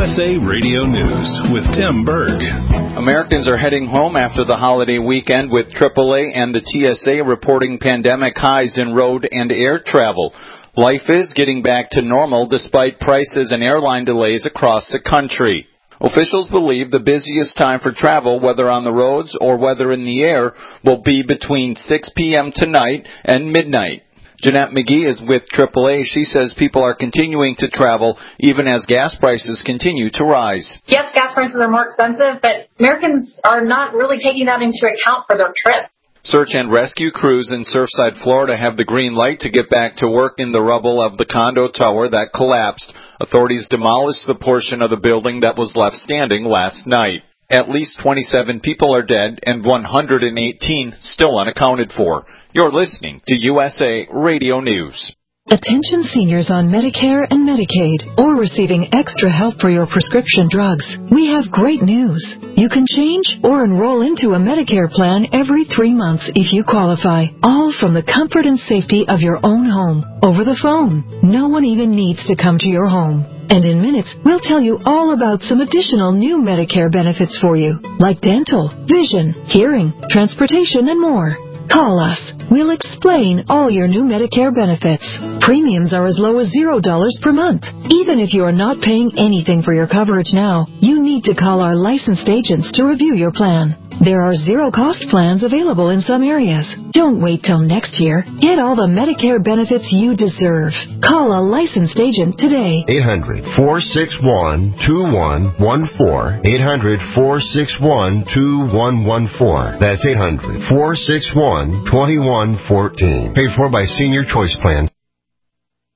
USA Radio News with Tim Berg. Americans are heading home after the holiday weekend with AAA and the TSA reporting pandemic highs in road and air travel. Life is getting back to normal despite prices and airline delays across the country. Officials believe the busiest time for travel, whether on the roads or whether in the air, will be between 6 p.m. tonight and midnight. Jeanette McGee is with AAA. She says people are continuing to travel even as gas prices continue to rise. Yes, gas prices are more expensive, but Americans are not really taking that into account for their trip. Search and rescue crews in Surfside, Florida have the green light to get back to work in the rubble of the condo tower that collapsed. Authorities demolished the portion of the building that was left standing last night. At least 27 people are dead and 118 still unaccounted for. You're listening to USA Radio News. Attention seniors on Medicare and Medicaid or receiving extra help for your prescription drugs. We have great news. You can change or enroll into a Medicare plan every 3 months if you qualify, all from the comfort and safety of your own home, over the phone. No one even needs to come to your home. And in minutes, we'll tell you all about some additional new Medicare benefits for you, like dental, vision, hearing, transportation, and more. Call us. We'll explain all your new Medicare benefits. Premiums are as low as $0 per month. Even if you are not paying anything for your coverage now, you need to call our licensed agents to review your plan. There are zero-cost plans available in some areas. Don't wait till next year. Get all the Medicare benefits you deserve. Call a licensed agent today. 800-461-2114. 800-461-2114. That's 800-461-2114. Paid for by Senior Choice Plan.